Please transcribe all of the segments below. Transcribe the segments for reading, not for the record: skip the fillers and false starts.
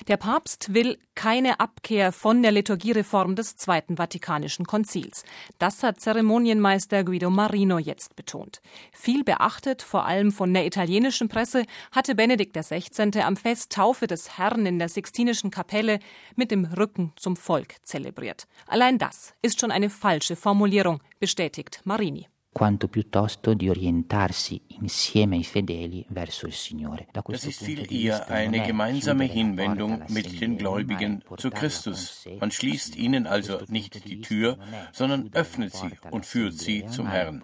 Der Papst will keine Abkehr von der Liturgiereform des Zweiten Vatikanischen Konzils. Das hat Zeremonienmeister Guido Marino jetzt betont. Viel beachtet, vor allem von der italienischen Presse, hatte Benedikt XVI. Am Fest Taufe des Herrn in der Sixtinischen Kapelle mit dem Rücken zum Volk zelebriert. Allein das ist schon eine falsche Formulierung, bestätigt Marini. Quanto piuttosto di orientarsi insieme ai fedeli verso il Signore. Das ist viel eher eine gemeinsame Hinwendung mit den Gläubigen zu Christus. Man schließt ihnen also nicht die Tür, sondern öffnet sie und führt sie zum Herrn.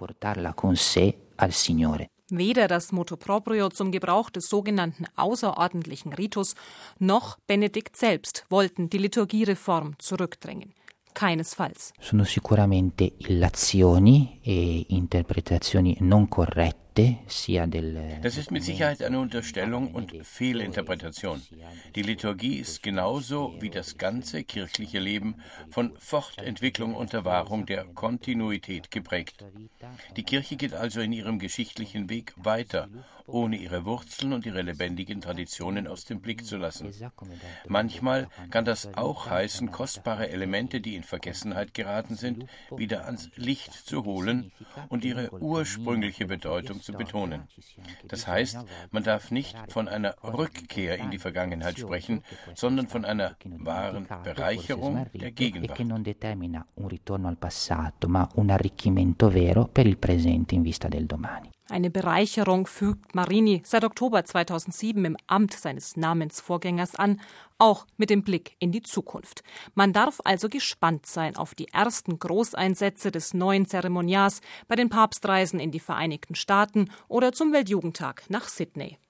Weder das Motu Proprio zum Gebrauch des sogenannten außerordentlichen Ritus noch Benedikt selbst wollten die Liturgiereform zurückdrängen. Keinesfalls. Sono sicuramente illazioni e interpretazioni non corrette. Das ist mit Sicherheit eine Unterstellung und Fehlinterpretation. Die Liturgie ist genauso wie das ganze kirchliche Leben von Fortentwicklung und der Wahrung der Kontinuität geprägt. Die Kirche geht also in ihrem geschichtlichen Weg weiter, ohne ihre Wurzeln und ihre lebendigen Traditionen aus dem Blick zu lassen. Manchmal kann das auch heißen, kostbare Elemente, die in Vergessenheit geraten sind, wieder ans Licht zu holen und ihre ursprüngliche Bedeutung zu betonen. Das heißt, man darf nicht von einer Rückkehr in die Vergangenheit sprechen, sondern von einer wahren Bereicherung der Gegenwart. Eine Bereicherung fügt Marini seit Oktober 2007 im Amt seines Namensvorgängers an, auch mit dem Blick in die Zukunft. Man darf also gespannt sein auf die ersten Großeinsätze des neuen Zeremoniars bei den Papstreisen in die Vereinigten Staaten oder zum Weltjugendtag nach Sydney.